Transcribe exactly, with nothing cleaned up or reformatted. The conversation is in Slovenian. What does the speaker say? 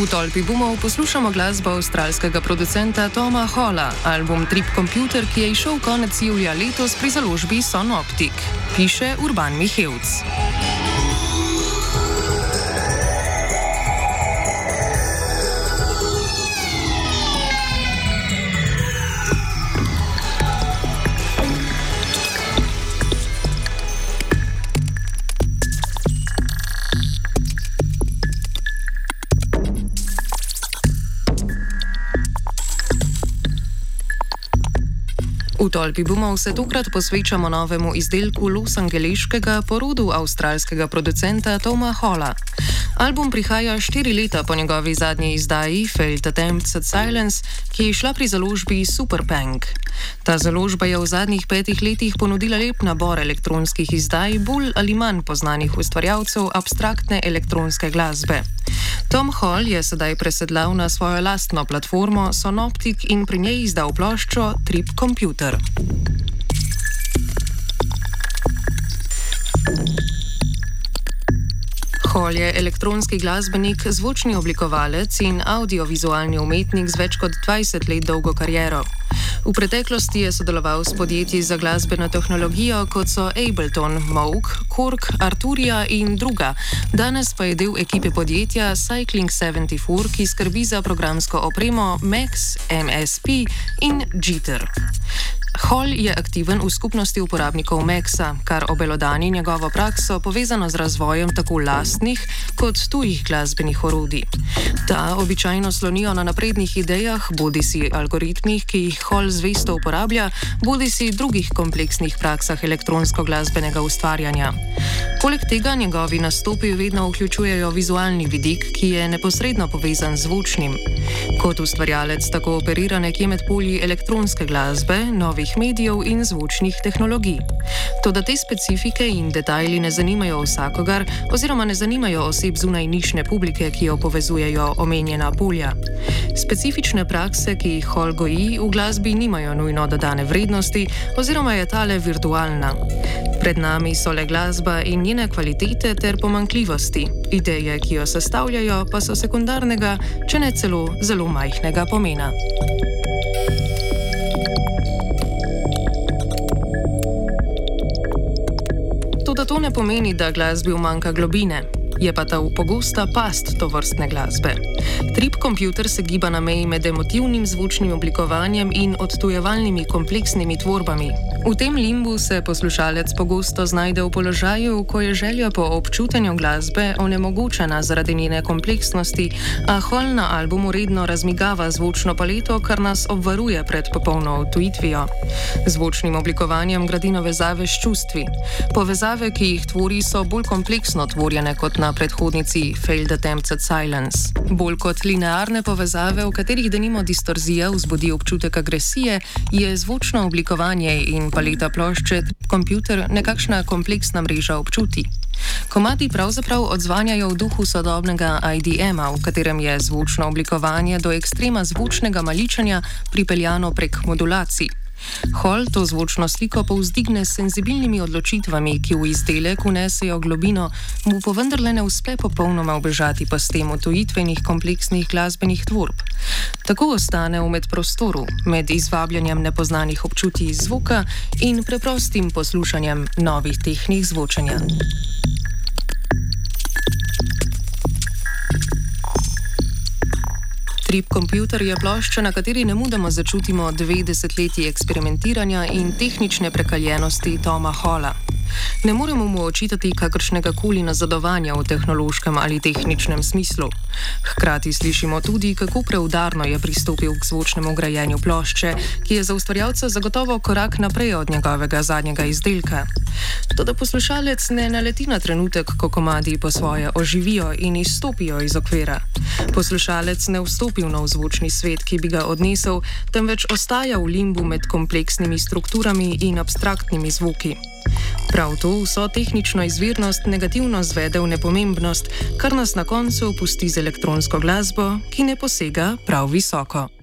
V tolpi bumov poslušamo glasbo avstralskega producenta Toma Halla, album Trip Computer, ki je izšel konec julija letos pri založbi Sonoptic, piše Urban Mihevc. V tolpi bumov se tokrat posvečamo novemu izdelku losangeleškega porodu avstralskega producenta Toma Halla. Album prihaja štiri leta po njegovi zadnji izdaji Failed Attempts at Silence, ki je šla pri založbi Superpank. Ta založba je v zadnjih petih letih ponudila lep nabor elektronskih izdaj bolj ali manj poznanih ustvarjalcev abstraktne elektronske glasbe. Tom Hall je sedaj presedlal na svojo lastno platformo Sonoptic in pri njej izdal ploščo Trip Computer. Hall je elektronski glasbenik, zvočni oblikovalec in audiovizualni umetnik z več kot dvajset let dolgo kariero. V preteklosti je sodeloval s podjetji za glasbeno tehnologijo, kot so Ableton, Moog, Korg, Arturia in druga. Danes pa je del ekipe podjetja Cycling sedemdeset štiri, ki skrbi za programsko opremo Max, M S P in Jitter. Hall je aktiven v skupnosti uporabnikov Maxa, kar obelodani njegovo prakso povezano z razvojem tako lastnih kot tujih glasbenih orodij. Ta običajno slonijo na naprednih idejah, bodisi algoritmih, ki jih Hall zvesto uporablja, bodisi drugih kompleksnih praksah elektronsko-glasbenega ustvarjanja. Poleg tega njegovi nastopi vedno vključujejo vizualni vidik, ki je neposredno povezan z zvočnim. Kot ustvarjalec tako operira nekje med polji elektronske glasbe, novih medijev in zvočnih tehnologij. Toda te specifike in detajli ne zanimajo vsakogar oziroma ne zanimajo oseb zunaj nišne publike, ki jo povezujejo omenjena polja. Specifične prakse, ki jih Hall goji, v glasbi nimajo nujno dodane vrednosti oziroma je tale virtualna. Pred nami so le glasba in njene kvalitete ter pomanjkljivosti. Ideje, ki jo sestavljajo, pa so sekundarnega, če ne celo zelo majhnega pomena. Toda to ne pomeni, da glasbi umanjka globine. Je pa ta pogosta past tovrstne glasbe. Trip Computer se giba na meji med emotivnim zvočnim oblikovanjem in odtujevalnimi kompleksnimi tvorbami. V tem limbu se poslušalec pogosto znajde v položaju, ko je želja po občutenju glasbe onemogočena zaradi njene kompleksnosti, a Hall na albumu redno razmigava zvočno paleto, kar nas obvaruje pred popolno odtujitvijo. Zvočnim oblikovanjem gradi navezave s čustvi. Povezave, ki jih tvori, so bolj kompleksno tvorjene kot na predhodnici Failed Attempts at Silence. Bolj kot linearne povezave, v katerih denimo distorzija vzbudi občutek agresije, je zvočno oblikovanje in paleta plošče Computer nekakšna kompleksna mreža občutij. Komadi pravzaprav odzvanjajo v duhu sodobnega I D M-a, v katerem je zvočno oblikovanje do ekstrema zvočnega maličanja pripeljano prek modulacij. Hall to zvočno sliko povzdigne s senzibilnimi odločitvami, ki v izdelek vnesejo globino, mu pa vendarle ne uspe popolnoma ubežati pastem odtujitvenih kompleksnih glasbenih tvorb. Tako ostane v medprostoru, med izvabljanjem nepoznanih občutij zvoka in preprostim poslušanjem novih tehnik zvočenja. Trip Computer je plošča, na kateri nemudoma začutimo dve desetletji eksperimentiranja in tehnične prekaljenosti Toma Halla. Ne moremo mu očitati kakršnega koli nazadovanja v tehnološkem ali tehničnem smislu. Hkrati slišimo tudi, kako preudarno je pristopil k zvočnemu grajenju plošče, ki je za ustvarjalca zagotovo korak naprej od njegovega zadnjega izdelka. Toda poslušalec ne naleti na trenutek, ko komadi po svoje oživijo in izstopijo iz okvira. Poslušalec ne vstopi v nov zvočni svet, ki bi ga odnesel, temveč ostaja v limbu med kompleksnimi strukturami in abstraktnimi zvoki. Prav to vso tehnično izvirnost negativno zvede v nepomembnost, kar nas na koncu pusti z elektronsko glasbo, ki ne posega prav visoko.